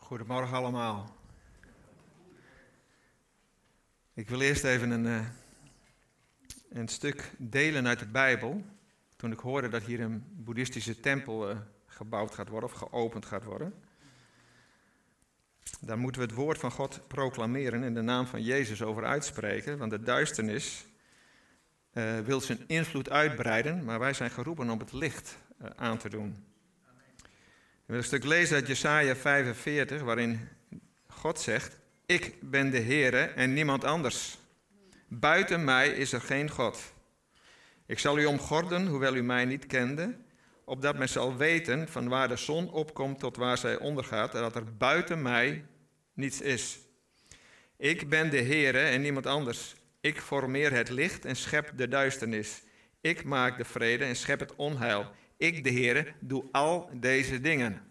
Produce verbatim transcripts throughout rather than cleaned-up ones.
Goedemorgen allemaal. Ik wil eerst even een, uh, een stuk delen uit de Bijbel. Toen ik hoorde dat hier een boeddhistische tempel uh, gebouwd gaat worden of geopend gaat worden. Daar moeten we het woord van God proclameren en de naam van Jezus over uitspreken. Want de duisternis uh, wil zijn invloed uitbreiden, maar wij zijn geroepen om het licht uh, aan te doen. Ik wil een stuk lezen uit Jesaja vijfenveertig, waarin God zegt: Ik ben de Heere en niemand anders. Buiten mij is er geen God. Ik zal u omgorden, hoewel u mij niet kende, opdat men zal weten van waar de zon opkomt tot waar zij ondergaat, en dat er buiten mij niets is. Ik ben de Heere en niemand anders. Ik formeer het licht en schep de duisternis. Ik maak de vrede en schep het onheil. Ik, de Heere, doe al deze dingen.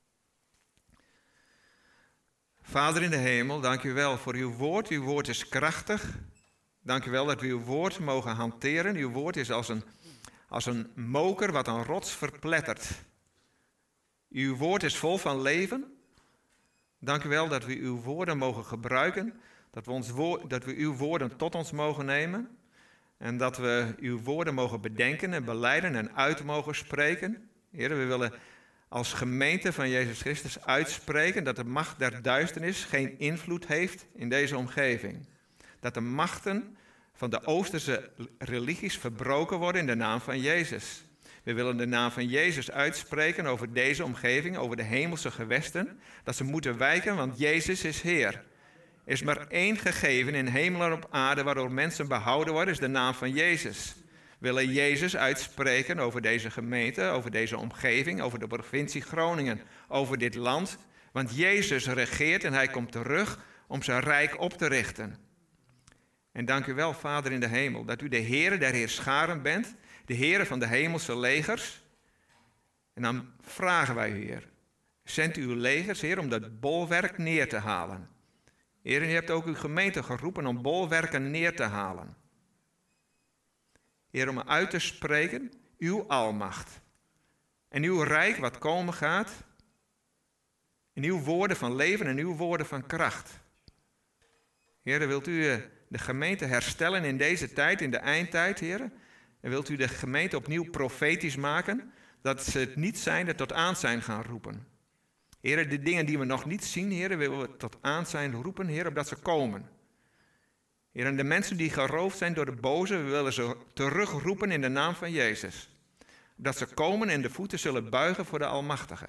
Vader in de hemel, dank u wel voor uw woord. Uw woord is krachtig. Dank u wel dat we uw woord mogen hanteren. Uw woord is als een, als een moker wat een rots verplettert. Uw woord is vol van leven. Dank u wel dat we uw woorden mogen gebruiken. Dat we, ons woord, dat we uw woorden tot ons mogen nemen. En dat we uw woorden mogen bedenken en belijden en uit mogen spreken. Heer, we willen als gemeente van Jezus Christus uitspreken dat de macht der duisternis geen invloed heeft in deze omgeving. Dat de machten van de Oosterse religies verbroken worden in de naam van Jezus. We willen de naam van Jezus uitspreken over deze omgeving, over de hemelse gewesten. Dat ze moeten wijken, want Jezus is Heer. Er is maar één gegeven in hemel en op aarde waardoor mensen behouden worden, is de naam van Jezus. We willen Jezus uitspreken over deze gemeente, over deze omgeving, over de provincie Groningen, over dit land. Want Jezus regeert en hij komt terug om zijn rijk op te richten. En dank u wel, Vader in de hemel, dat u de Heere der Heerscharen bent, de Heere van de hemelse legers. En dan vragen wij u, Heer, zend uw legers, Heer, om dat bolwerk neer te halen. Heer, en u hebt ook uw gemeente geroepen om bolwerken neer te halen. Heer, om uit te spreken uw almacht. En uw rijk wat komen gaat. En uw woorden van leven en uw woorden van kracht. Heer, wilt u de gemeente herstellen in deze tijd, in de eindtijd, Heer? En wilt u de gemeente opnieuw profetisch maken, dat ze het niet zijnde tot aanzijn gaan roepen. Heer, de dingen die we nog niet zien, Heer, willen we tot aanzijn roepen, Heer, opdat ze komen. Heer, en de mensen die geroofd zijn door de boze, we willen ze terugroepen in de naam van Jezus. Dat ze komen en de voeten zullen buigen voor de Almachtige.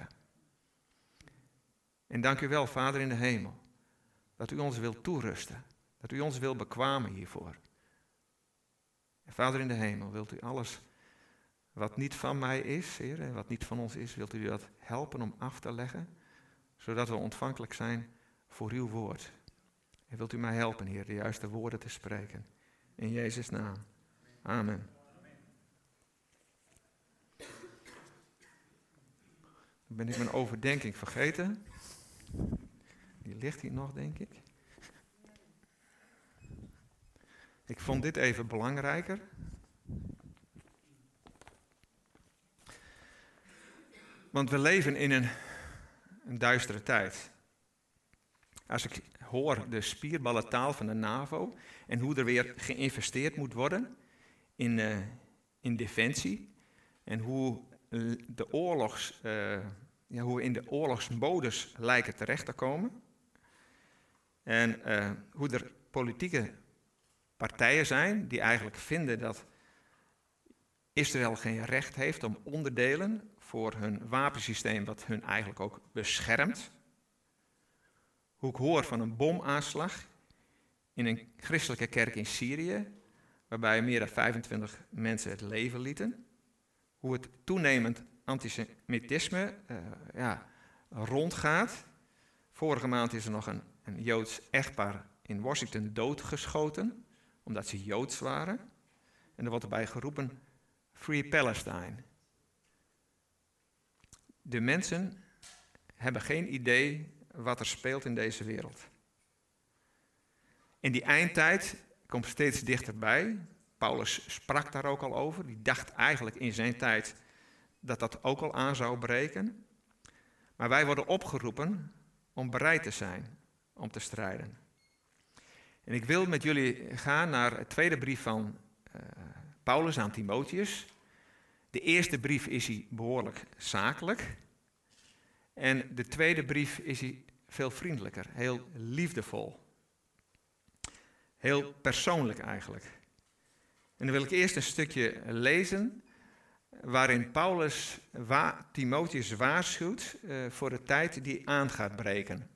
En dank u wel, Vader in de hemel, dat u ons wilt toerusten. Dat u ons wilt bekwamen hiervoor. En Vader in de hemel, wilt u alles wat niet van mij is, Heer, en wat niet van ons is, wilt u dat helpen om af te leggen, zodat we ontvankelijk zijn voor uw woord. En wilt u mij helpen, Heer, de juiste woorden te spreken. In Jezus' naam. Amen. Dan ben ik mijn overdenking vergeten. Die ligt hier nog, denk ik. Ik vond dit even belangrijker. Want we leven in een, een duistere tijd. Als ik hoor de spierballentaal van de NAVO en hoe er weer geïnvesteerd moet worden in, uh, in defensie en hoe, de oorlogs, uh, ja, hoe we in de oorlogsmodus lijken terecht te komen en uh, hoe er politieke partijen zijn die eigenlijk vinden dat Israël geen recht heeft om onderdelen voor hun wapensysteem wat hun eigenlijk ook beschermt. Hoe ik hoor van een bomaanslag in een christelijke kerk in Syrië, waarbij meer dan vijfentwintig mensen het leven lieten. Hoe het toenemend antisemitisme uh, ja, rondgaat. Vorige maand is er nog een, een Joods echtpaar in Washington doodgeschoten, omdat ze Joods waren. En er wordt erbij geroepen, Free Palestine. De mensen hebben geen idee wat er speelt in deze wereld. En die eindtijd komt steeds dichterbij. Paulus sprak daar ook al over. Die dacht eigenlijk in zijn tijd dat dat ook al aan zou breken. Maar wij worden opgeroepen om bereid te zijn om te strijden. En ik wil met jullie gaan naar de tweede brief van uh, Paulus aan Timotheus. De eerste brief is hij behoorlijk zakelijk. En de tweede brief is hij veel vriendelijker, heel liefdevol. Heel persoonlijk eigenlijk. En dan wil ik eerst een stukje lezen waarin Paulus wa- Timotheus waarschuwt uh, voor de tijd die aan gaat breken.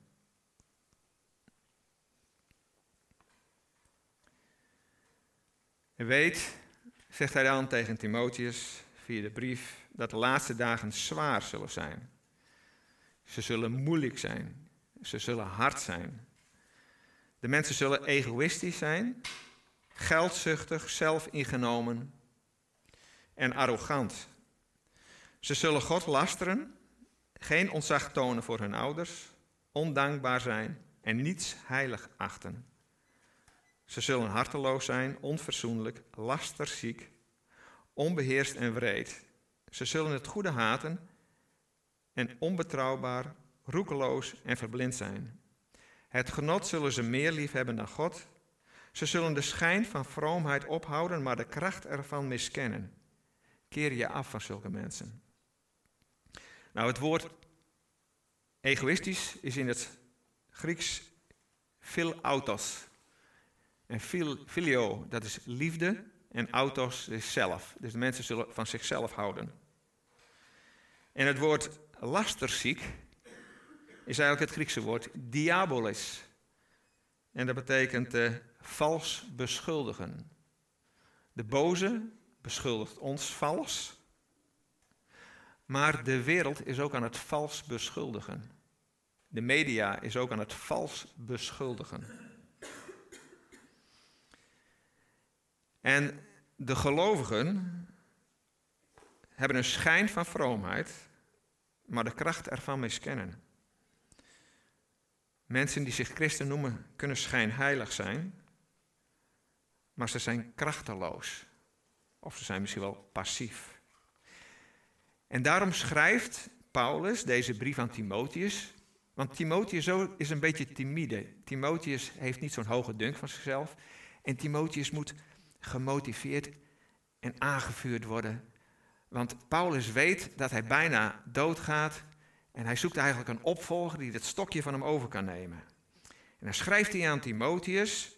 Weet, zegt hij dan tegen Timotheus via de brief, dat de laatste dagen zwaar zullen zijn. Ze zullen moeilijk zijn. Ze zullen hard zijn. De mensen zullen egoïstisch zijn, geldzuchtig, zelfingenomen en arrogant. Ze zullen God lasteren, geen ontzag tonen voor hun ouders, ondankbaar zijn en niets heilig achten. Ze zullen harteloos zijn, onverzoenlijk, lasterziek, onbeheerst en wreed. Ze zullen het goede haten en onbetrouwbaar, roekeloos en verblind zijn. Het genot zullen ze meer lief hebben dan God. Ze zullen de schijn van vroomheid ophouden, maar de kracht ervan miskennen. Keer je af van zulke mensen. Nou, het woord egoïstisch is in het Grieks philautos. En filio, dat is liefde, en autos is zelf. Dus de mensen zullen van zichzelf houden. En het woord lasterziek is eigenlijk het Griekse woord diabolis. En dat betekent uh, vals beschuldigen. De boze beschuldigt ons vals. Maar de wereld is ook aan het vals beschuldigen. De media is ook aan het vals beschuldigen. En de gelovigen hebben een schijn van vroomheid, maar de kracht ervan miskennen. Mensen die zich christen noemen, kunnen schijnheilig zijn, maar ze zijn krachteloos. Of ze zijn misschien wel passief. En daarom schrijft Paulus deze brief aan Timotheus, want Timotheus is een beetje timide. Timotheus heeft niet zo'n hoge dunk van zichzelf. En Timotheus moet gemotiveerd en aangevuurd worden. Want Paulus weet dat hij bijna doodgaat. En hij zoekt eigenlijk een opvolger die het stokje van hem over kan nemen. En dan schrijft hij aan Timotheus: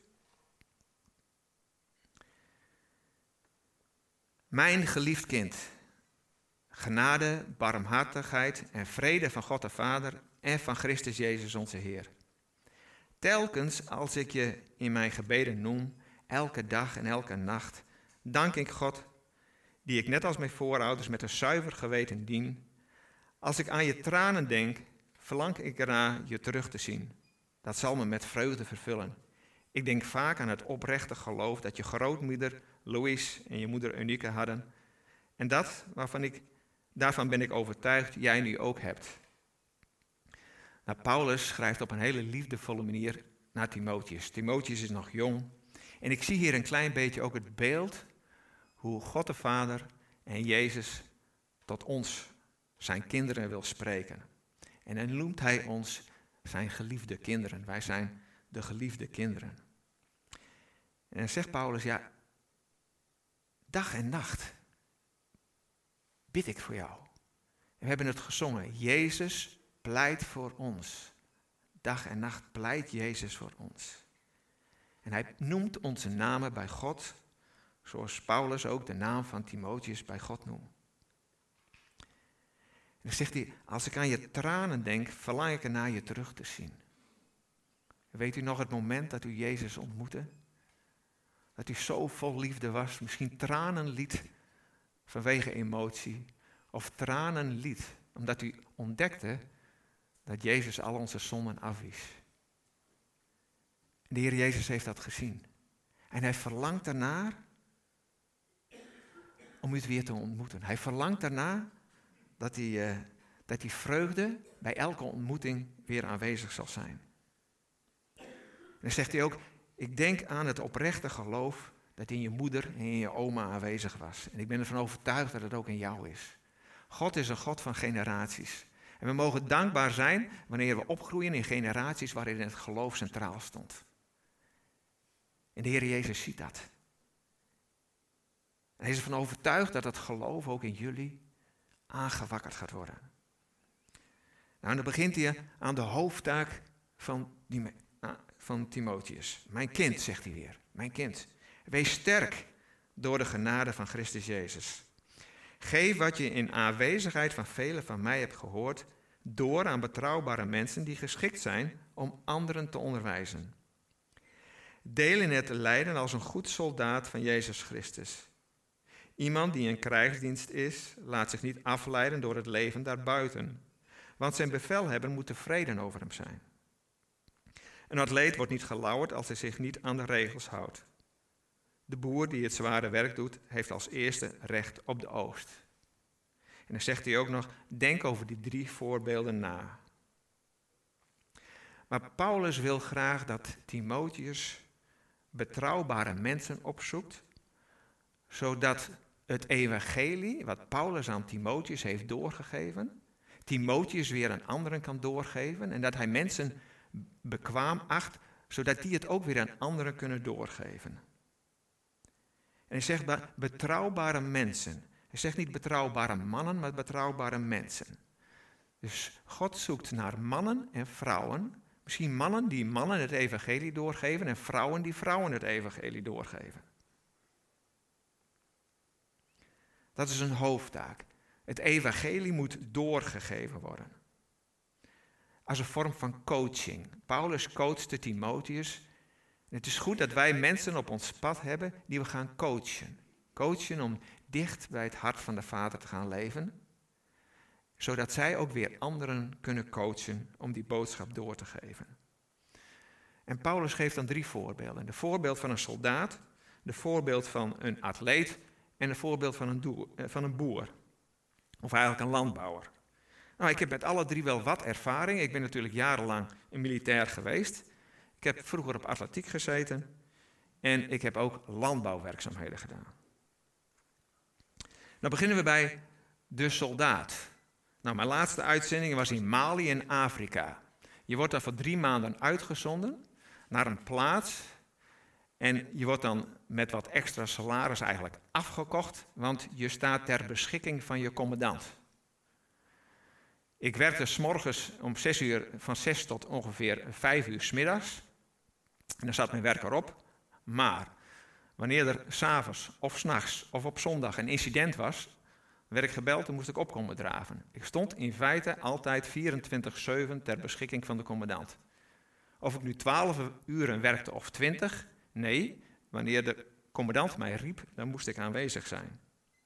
Mijn geliefd kind, genade, barmhartigheid en vrede van God de Vader en van Christus Jezus onze Heer. Telkens als ik je in mijn gebeden noem, elke dag en elke nacht, dank ik God, die ik net als mijn voorouders met een zuiver geweten dien. Als ik aan je tranen denk, verlang ik ernaar je terug te zien. Dat zal me met vreugde vervullen. Ik denk vaak aan het oprechte geloof dat je grootmoeder Louise en je moeder Eunice hadden. En dat waarvan ik, daarvan ben ik overtuigd jij nu ook hebt. Nou, Paulus schrijft op een hele liefdevolle manier naar Timotheus. Timotheus is nog jong. En ik zie hier een klein beetje ook het beeld hoe God de Vader en Jezus tot ons, zijn kinderen, wil spreken. En dan noemt hij ons zijn geliefde kinderen. Wij zijn de geliefde kinderen. En dan zegt Paulus, ja, dag en nacht bid ik voor jou. En we hebben het gezongen, Jezus pleit voor ons. Dag en nacht pleit Jezus voor ons. En hij noemt onze namen bij God, zoals Paulus ook de naam van Timotheus bij God noemt. En dan zegt hij, als ik aan je tranen denk, verlang ik ernaar je terug te zien. Weet u nog het moment dat u Jezus ontmoette? Dat u zo vol liefde was, misschien tranen liet vanwege emotie. Of tranen liet, omdat u ontdekte dat Jezus al onze zonden afwies. De Heer Jezus heeft dat gezien. En hij verlangt ernaar om u weer te ontmoeten. Hij verlangt ernaar dat die, uh, dat die vreugde bij elke ontmoeting weer aanwezig zal zijn. En dan zegt hij ook, ik denk aan het oprechte geloof dat in je moeder en in je oma aanwezig was. En ik ben ervan overtuigd dat het ook in jou is. God is een God van generaties. En we mogen dankbaar zijn wanneer we opgroeien in generaties waarin het geloof centraal stond. En de Heer Jezus ziet dat. En hij is ervan overtuigd dat het geloof ook in jullie aangewakkerd gaat worden. Nou, en dan begint hij aan de hoofdtaak van, die, van Timotheus. Mijn kind, zegt hij weer. Mijn kind. Wees sterk door de genade van Christus Jezus. Geef wat je in aanwezigheid van velen van mij hebt gehoord, door aan betrouwbare mensen die geschikt zijn om anderen te onderwijzen. Deel in het lijden als een goed soldaat van Jezus Christus. Iemand die in krijgsdienst is, laat zich niet afleiden door het leven daarbuiten. Want zijn bevelhebber moet tevreden over hem zijn. Een atleet wordt niet gelauwerd als hij zich niet aan de regels houdt. De boer die het zware werk doet, heeft als eerste recht op de oogst. En dan zegt hij ook nog, denk over die drie voorbeelden na. Maar Paulus wil graag dat Timotheus betrouwbare mensen opzoekt, zodat het evangelie, wat Paulus aan Timotheus heeft doorgegeven, Timotheus weer aan anderen kan doorgeven en dat hij mensen bekwaam acht, zodat die het ook weer aan anderen kunnen doorgeven. En hij zegt betrouwbare mensen. Hij zegt niet betrouwbare mannen, maar betrouwbare mensen. Dus God zoekt naar mannen en vrouwen. Misschien mannen die mannen het evangelie doorgeven en vrouwen die vrouwen het evangelie doorgeven. Dat is een hoofdtaak. Het evangelie moet doorgegeven worden. Als een vorm van coaching. Paulus coachte Timotheus. Het is goed dat wij mensen op ons pad hebben die we gaan coachen. Coachen om dicht bij het hart van de Vader te gaan leven. Zodat zij ook weer anderen kunnen coachen om die boodschap door te geven. En Paulus geeft dan drie voorbeelden. De voorbeeld van een soldaat, de voorbeeld van een atleet en een voorbeeld van een, doer, van een boer. Of eigenlijk een landbouwer. Nou, ik heb met alle drie wel wat ervaring. Ik ben natuurlijk jarenlang een militair geweest. Ik heb vroeger op atletiek gezeten. En ik heb ook landbouwwerkzaamheden gedaan. Nou beginnen we bij de soldaat. Nou, mijn laatste uitzending was in Mali in Afrika. Je wordt daar voor drie maanden uitgezonden naar een plaats. En je wordt dan met wat extra salaris eigenlijk afgekocht, want je staat ter beschikking van je commandant. Ik werkte 's morgens om zes uur, van zes tot ongeveer vijf uur 's middags. En dan zat mijn werk erop. Maar wanneer er 's avonds of 's nachts of op zondag een incident was, werd ik gebeld en moest ik opkomen draven. Ik stond in feite altijd vierentwintig zeven ter beschikking van de commandant. Of ik nu twaalf uren werkte of twintig, nee, wanneer de commandant mij riep, dan moest ik aanwezig zijn.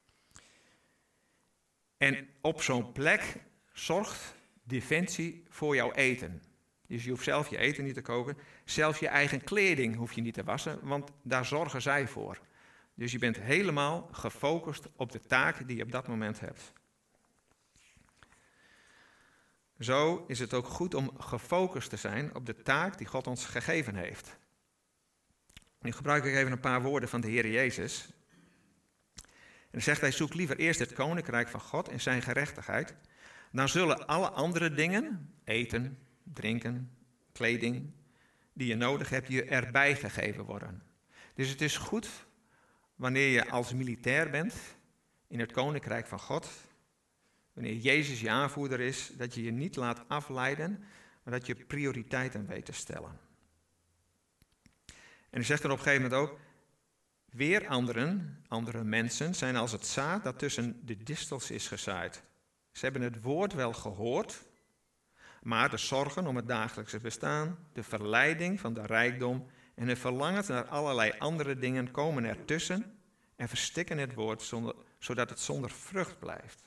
En op zo'n plek zorgt Defensie voor jouw eten. Dus je hoeft zelf je eten niet te koken. Zelfs je eigen kleding hoef je niet te wassen, want daar zorgen zij voor. Dus je bent helemaal gefocust op de taak die je op dat moment hebt. Zo is het ook goed om gefocust te zijn op de taak die God ons gegeven heeft. Nu gebruik ik even een paar woorden van de Heer Jezus. En dan zegt hij, zoek liever eerst het koninkrijk van God en zijn gerechtigheid. Dan zullen alle andere dingen, eten, drinken, kleding, die je nodig hebt, je erbij gegeven worden. Dus het is goed wanneer je als militair bent in het koninkrijk van God, wanneer Jezus je aanvoerder is, dat je je niet laat afleiden, maar dat je prioriteiten weet te stellen. En hij zegt er op een gegeven moment ook, weer anderen, andere mensen, zijn als het zaad dat tussen de distels is gezaaid. Ze hebben het woord wel gehoord, maar de zorgen om het dagelijkse bestaan, de verleiding van de rijkdom en de verlangens naar allerlei andere dingen komen ertussen en verstikken het woord zonder, zodat het zonder vrucht blijft.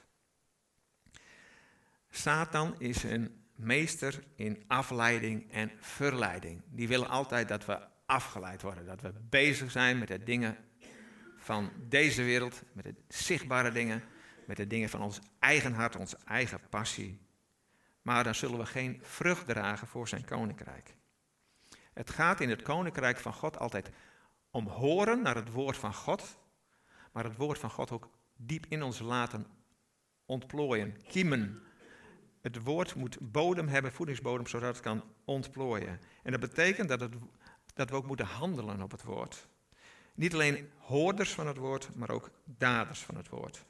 Satan is een meester in afleiding en verleiding. Die willen altijd dat we afgeleid worden, dat we bezig zijn met de dingen van deze wereld, met de zichtbare dingen, met de dingen van ons eigen hart, onze eigen passie. Maar dan zullen we geen vrucht dragen voor zijn koninkrijk. Het gaat in het koninkrijk van God altijd om horen naar het woord van God, maar het woord van God ook diep in ons laten ontplooien, kiemen, het woord moet bodem hebben, voedingsbodem, zodat het kan ontplooien. En dat betekent dat, het, dat we ook moeten handelen op het woord. Niet alleen hoorders van het woord, maar ook daders van het woord.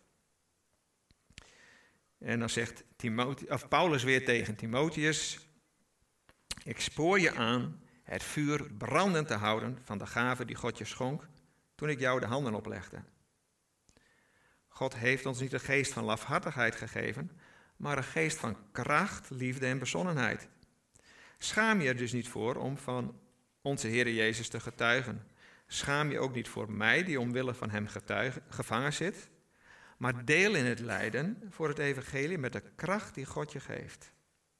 En dan zegt Timotheus, of Paulus weer tegen Timotheus: ik spoor je aan het vuur brandend te houden van de gave die God je schonk toen ik jou de handen oplegde. God heeft ons niet een geest van lafhartigheid gegeven, maar een geest van kracht, liefde en bezonnenheid. Schaam je er dus niet voor om van onze Heer Jezus te getuigen. Schaam je ook niet voor mij, die omwille van hem getuige, gevangen zit, maar deel in het lijden voor het evangelie met de kracht die God je geeft.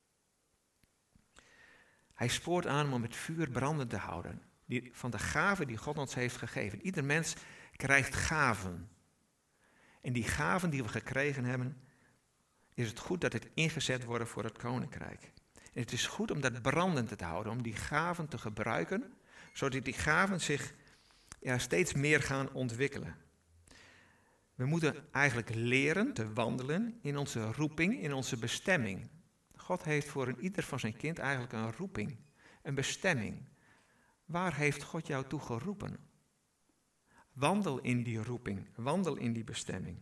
Hij spoort aan om het vuur brandend te houden, die, van de gaven die God ons heeft gegeven. Ieder mens krijgt gaven. En die gaven die we gekregen hebben, is het goed dat het ingezet worden voor het koninkrijk. En het is goed om dat brandend te houden, om die gaven te gebruiken, zodat die gaven zich ja, steeds meer gaan ontwikkelen. We moeten eigenlijk leren te wandelen in onze roeping, in onze bestemming. God heeft voor een ieder van zijn kind eigenlijk een roeping, een bestemming. Waar heeft God jou toe geroepen? Wandel in die roeping, wandel in die bestemming.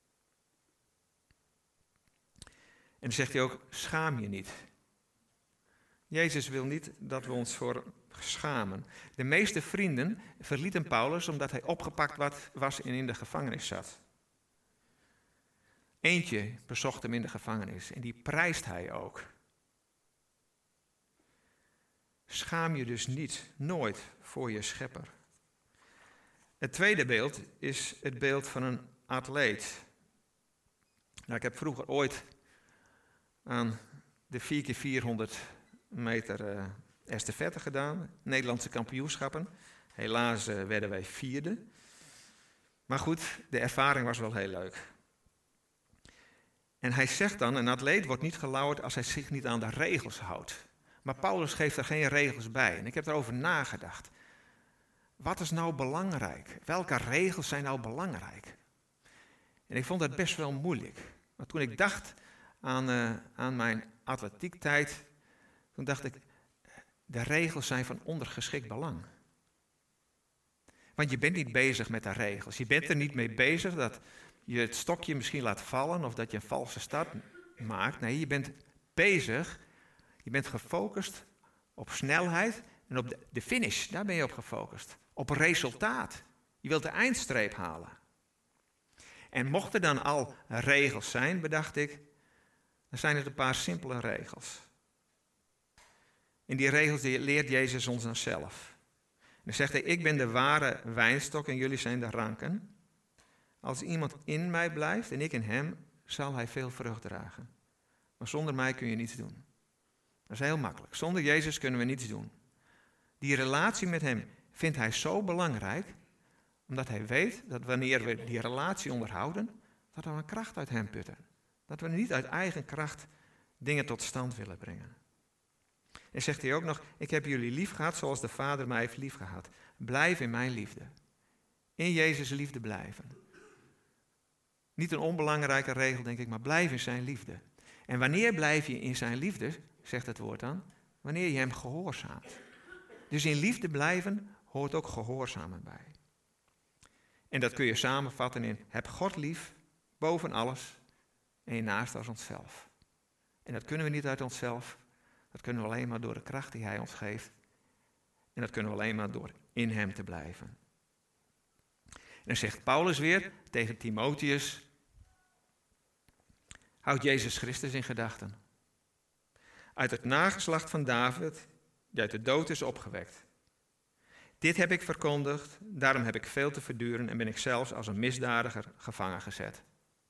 En dan zegt hij ook, schaam je niet. Jezus wil niet dat we ons voor schamen. De meeste vrienden verlieten Paulus omdat hij opgepakt was en in de gevangenis zat. Eentje bezocht hem in de gevangenis en die prijst hij ook. Schaam je dus niet, nooit, voor je schepper. Het tweede beeld is het beeld van een atleet. Nou, ik heb vroeger ooit aan de vier keer vierhonderd meter uh, estafette gedaan, Nederlandse kampioenschappen. Helaas uh, werden wij vierde. Maar goed, de ervaring was wel heel leuk. En hij zegt dan, een atleet wordt niet gelauwerd als hij zich niet aan de regels houdt. Maar Paulus geeft er geen regels bij. En ik heb erover nagedacht. Wat is nou belangrijk? Welke regels zijn nou belangrijk? En ik vond dat best wel moeilijk. Maar toen ik dacht aan, uh, aan mijn atletiektijd, toen dacht ik, de regels zijn van ondergeschikt belang. Want je bent niet bezig met de regels. Je bent er niet mee bezig dat je het stokje misschien laat vallen of dat je een valse start maakt. Nee, je bent bezig, je bent gefocust op snelheid en op de, de finish. Daar ben je op gefocust. Op resultaat. Je wilt de eindstreep halen. En mochten er dan al regels zijn, bedacht ik, dan zijn het een paar simpele regels. En die regels die leert Jezus ons dan zelf. En dan zegt hij, ik ben de ware wijnstok en jullie zijn de ranken. Als iemand in mij blijft en ik in hem, zal hij veel vrucht dragen. Maar zonder mij kun je niets doen. Dat is heel makkelijk. Zonder Jezus kunnen we niets doen. Die relatie met hem vindt hij zo belangrijk, omdat hij weet dat wanneer we die relatie onderhouden, dat we een kracht uit hem putten. Dat we niet uit eigen kracht dingen tot stand willen brengen. En zegt hij ook nog, ik heb jullie lief gehad zoals de Vader mij heeft lief gehad. Blijf in mijn liefde. In Jezus' liefde blijven. Niet een onbelangrijke regel, denk ik, maar blijf in zijn liefde. En wanneer blijf je in zijn liefde, zegt het woord dan, wanneer je hem gehoorzaamt. Dus in liefde blijven hoort ook gehoorzamen bij. En dat kun je samenvatten in, heb God lief, boven alles, en je naast als onszelf. En dat kunnen we niet uit onszelf, dat kunnen we alleen maar door de kracht die hij ons geeft. En dat kunnen we alleen maar door in hem te blijven. En dan zegt Paulus weer tegen Timotheus, houd Jezus Christus in gedachten. Uit het nageslacht van David, die uit de dood is opgewekt. Dit heb ik verkondigd, daarom heb ik veel te verduren en ben ik zelfs als een misdadiger gevangen gezet.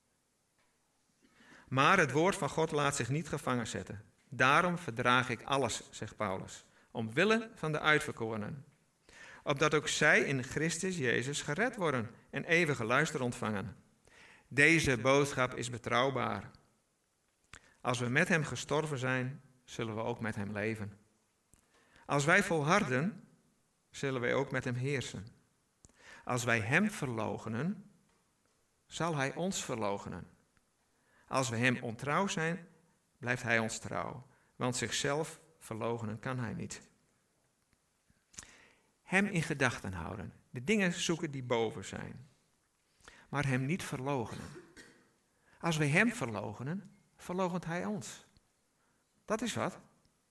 Maar het woord van God laat zich niet gevangen zetten. Daarom verdraag ik alles, zegt Paulus, omwille van de uitverkorenen. Opdat ook zij in Christus Jezus gered worden en eeuwige luister ontvangen. Deze boodschap is betrouwbaar. Als we met hem gestorven zijn, zullen we ook met hem leven. Als wij volharden, zullen wij ook met hem heersen. Als wij hem verloochenen, zal hij ons verloochenen. Als we hem ontrouw zijn, blijft hij ons trouw. Want zichzelf verloochenen kan hij niet. Hem in gedachten houden. De dingen zoeken die boven zijn. Maar hem niet verloochenen. Als wij hem verloochenen, verloochent hij ons. Dat is wat.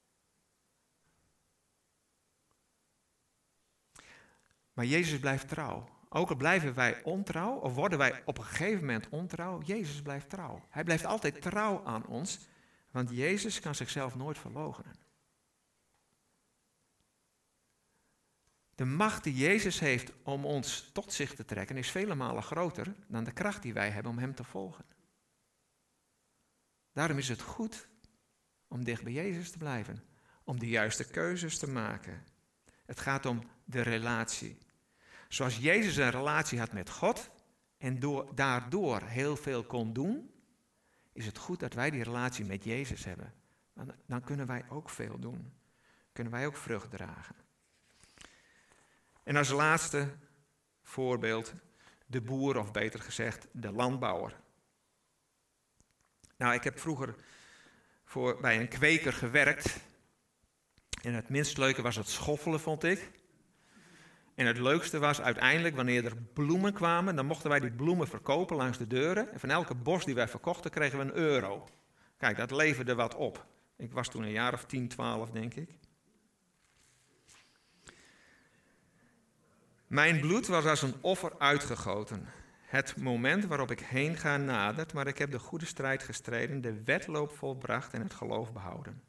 Maar Jezus blijft trouw. Ook al blijven wij ontrouw, of worden wij op een gegeven moment ontrouw, Jezus blijft trouw. Hij blijft altijd trouw aan ons, want Jezus kan zichzelf nooit verloochenen. De macht die Jezus heeft om ons tot zich te trekken is vele malen groter dan de kracht die wij hebben om hem te volgen. Daarom is het goed om dicht bij Jezus te blijven, om de juiste keuzes te maken. Het gaat om de relatie. Zoals Jezus een relatie had met God en door, daardoor heel veel kon doen, is het goed dat wij die relatie met Jezus hebben. Dan, dan kunnen wij ook veel doen. Kunnen wij ook vrucht dragen. En als laatste voorbeeld de boer, of beter gezegd de landbouwer. Nou, ik heb vroeger voor, bij een kweker gewerkt. En het minst leuke was het schoffelen, vond ik. En het leukste was uiteindelijk, wanneer er bloemen kwamen, dan mochten wij die bloemen verkopen langs de deuren. En van elke bos die wij verkochten, kregen we een euro. Kijk, dat leverde wat op. Ik was toen een jaar of tien, twaalf, denk ik. Mijn bloed was als een offer uitgegoten. Het moment waarop ik heen ga nadert, maar ik heb de goede strijd gestreden, de wedloop volbracht en het geloof behouden.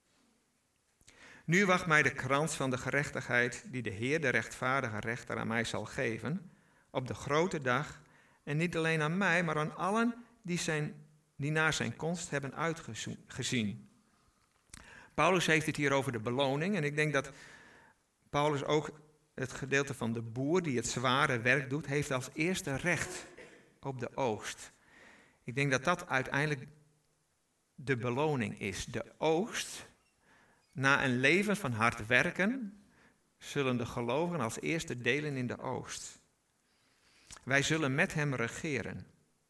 Nu wacht mij de krans van de gerechtigheid die de Heer, de rechtvaardige rechter, aan mij zal geven, op de grote dag, en niet alleen aan mij, maar aan allen die, zijn, die naar zijn komst hebben uitgezien. Paulus heeft het hier over de beloning, en ik denk dat Paulus ook het gedeelte van de boer die het zware werk doet, heeft als eerste recht op de oogst. Ik denk dat dat uiteindelijk de beloning is. De oogst, na een leven van hard werken, zullen de gelovigen als eerste delen in de oogst. Wij zullen met hem regeren.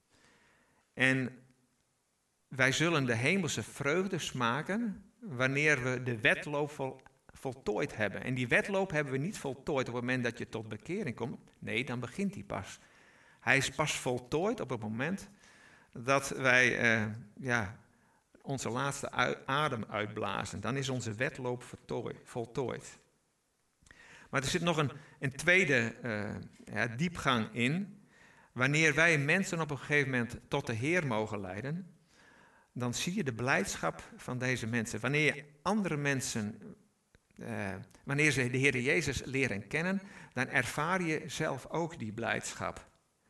En wij zullen de hemelse vreugde smaken wanneer we de wedloop vol, voltooid hebben. En die wedloop hebben we niet voltooid op het moment dat je tot bekering komt. Nee, dan begint die pas. Hij is pas voltooid op het moment dat wij uh, ja, onze laatste adem uitblazen. Dan is onze wedloop voltooid. Maar er zit nog een, een tweede uh, ja, diepgang in. Wanneer wij mensen op een gegeven moment tot de Heer mogen leiden, dan zie je de blijdschap van deze mensen. Wanneer je andere mensen, uh, wanneer ze de Heer Jezus leren kennen, dan ervaar je zelf ook die blijdschap.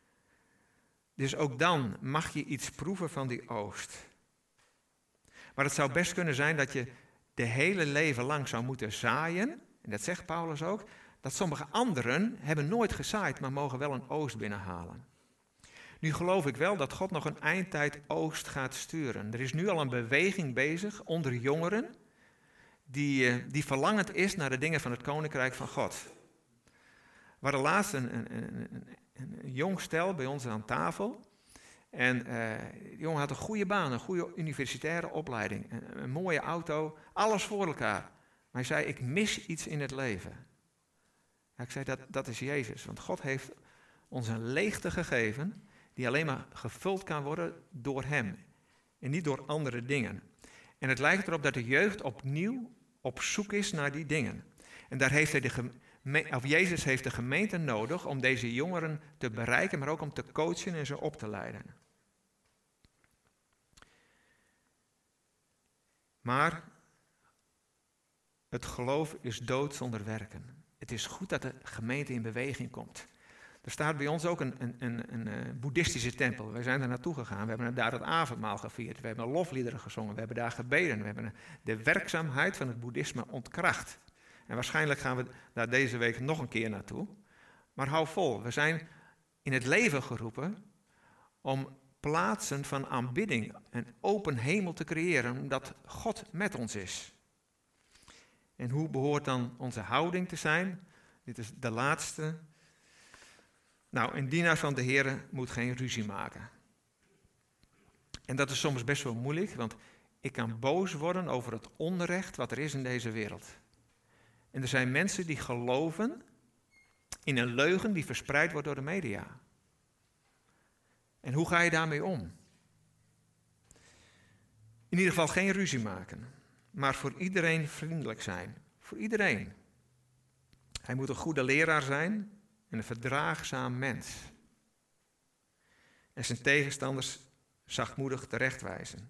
Dus ook dan mag je iets proeven van die oogst. Maar het zou best kunnen zijn dat je de hele leven lang zou moeten zaaien. En dat zegt Paulus ook. Dat sommige anderen hebben nooit gezaaid, maar mogen wel een oogst binnenhalen. Nu geloof ik wel dat God nog een eindtijd oogst gaat sturen. Er is nu al een beweging bezig onder jongeren die, die verlangend is naar de dingen van het Koninkrijk van God. We hadden laatst een, een, een, een, een jong stel bij ons aan tafel. En uh, de jongen had een goede baan, een goede universitaire opleiding, een, een mooie auto, alles voor elkaar. Maar hij zei, ik mis iets in het leven. Ja, ik zei, dat, dat is Jezus, want God heeft ons een leegte gegeven die alleen maar gevuld kan worden door hem en niet door andere dingen. En het lijkt erop dat de jeugd opnieuw op zoek is naar die dingen. En daar heeft hij de geme- of Jezus heeft de gemeente nodig om deze jongeren te bereiken, maar ook om te coachen en ze op te leiden. Maar het geloof is dood zonder werken. Het is goed dat de gemeente in beweging komt. Er staat bij ons ook een, een, een, een, een boeddhistische tempel. Wij zijn daar naartoe gegaan. We hebben daar het avondmaal gevierd. We hebben lofliederen gezongen. We hebben daar gebeden. We hebben de werkzaamheid van het boeddhisme ontkracht. En waarschijnlijk gaan we daar deze week nog een keer naartoe. Maar hou vol. We zijn in het leven geroepen om plaatsen van aanbidding, een open hemel te creëren, omdat God met ons is. En hoe behoort dan onze houding te zijn? Dit is de laatste. Nou, een dienaar van de Heer moet geen ruzie maken. En dat is soms best wel moeilijk, want Ik kan boos worden over het onrecht wat er is in deze wereld. En er zijn mensen die geloven in een leugen die verspreid wordt door de media. En hoe ga je daarmee om? In ieder geval geen ruzie maken, maar voor iedereen vriendelijk zijn. Voor iedereen. Hij moet een goede leraar zijn en een verdraagzaam mens. En zijn tegenstanders zachtmoedig terechtwijzen.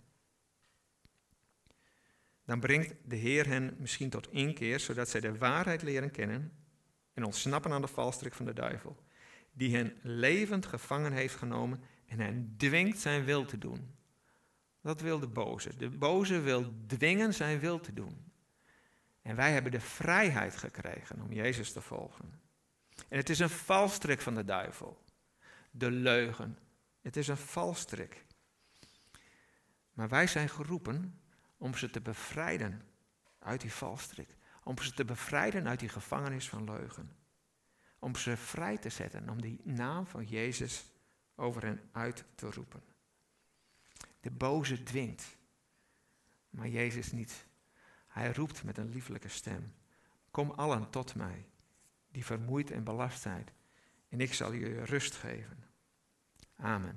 Dan brengt de Heer hen misschien tot inkeer, zodat zij de waarheid leren kennen en ontsnappen aan de valstrik van de duivel, die hen levend gevangen heeft genomen en hen dwingt zijn wil te doen. Dat wil de boze. De boze wil dwingen zijn wil te doen. En wij hebben de vrijheid gekregen om Jezus te volgen. En het is een valstrik van de duivel. De leugen. Het is een valstrik. Maar wij zijn geroepen om ze te bevrijden uit die valstrik. Om ze te bevrijden uit die gevangenis van leugen. Om ze vrij te zetten, om die naam van Jezus over hen uit te roepen. De boze dwingt, maar Jezus niet. Hij roept met een lieflijke stem. Kom allen tot mij, die vermoeid en belast zijn, en ik zal jullie rust geven. Amen.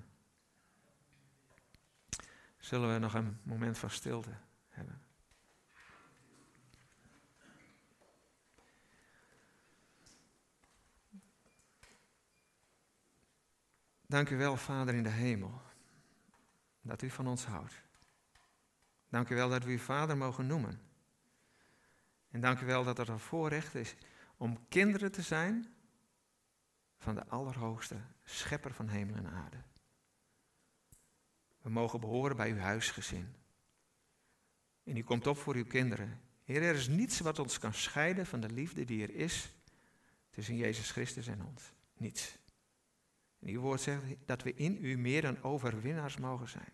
Zullen we nog een moment van stilte hebben? Dank u wel, Vader in de hemel, dat u van ons houdt. Dank u wel dat we u Vader mogen noemen. En dank u wel dat het een voorrecht is om kinderen te zijn van de Allerhoogste, Schepper van hemel en aarde. We mogen behoren bij uw huisgezin. En u komt op voor uw kinderen. Heer, er is niets wat ons kan scheiden van de liefde die er is tussen Jezus Christus en ons. Niets. En uw woord zegt dat we in u meer dan overwinnaars mogen zijn.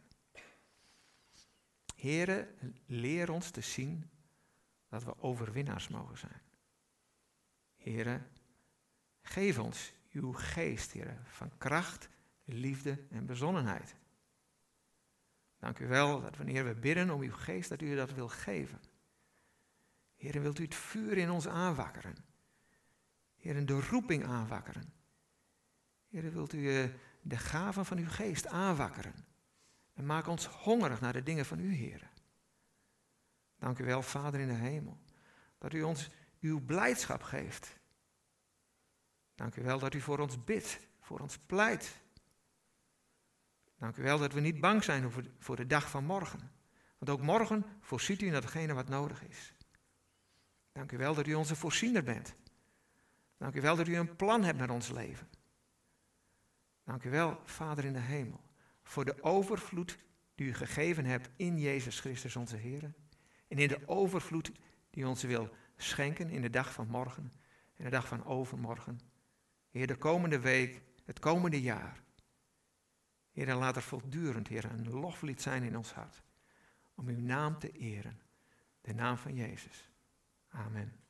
Heere, leer ons te zien dat we overwinnaars mogen zijn. Heere, geef ons uw geest, Heere, van kracht, liefde en bezonnenheid. Dank u wel dat wanneer we bidden om uw geest, dat u dat wil geven. Heere, wilt u het vuur in ons aanwakkeren. Heere, de roeping aanwakkeren. Heere, wilt u de gaven van uw geest aanwakkeren. En maak ons hongerig naar de dingen van u, Heere. Dank u wel, Vader in de hemel, dat u ons uw blijdschap geeft. Dank u wel dat u voor ons bidt, voor ons pleit. Dank u wel dat we niet bang zijn voor de dag van morgen. Want ook morgen voorziet u naar datgene wat nodig is. Dank u wel dat u onze voorziener bent. Dank u wel dat u een plan hebt met ons leven. Dank u wel, Vader in de hemel, voor de overvloed die u gegeven hebt in Jezus Christus onze Heer. En in de overvloed die u ons wil schenken in de dag van morgen en de dag van overmorgen. Heer, de komende week, het komende jaar. Heer, en laat er voortdurend, Heer, een loflied zijn in ons hart. Om uw naam te eren. De naam van Jezus. Amen.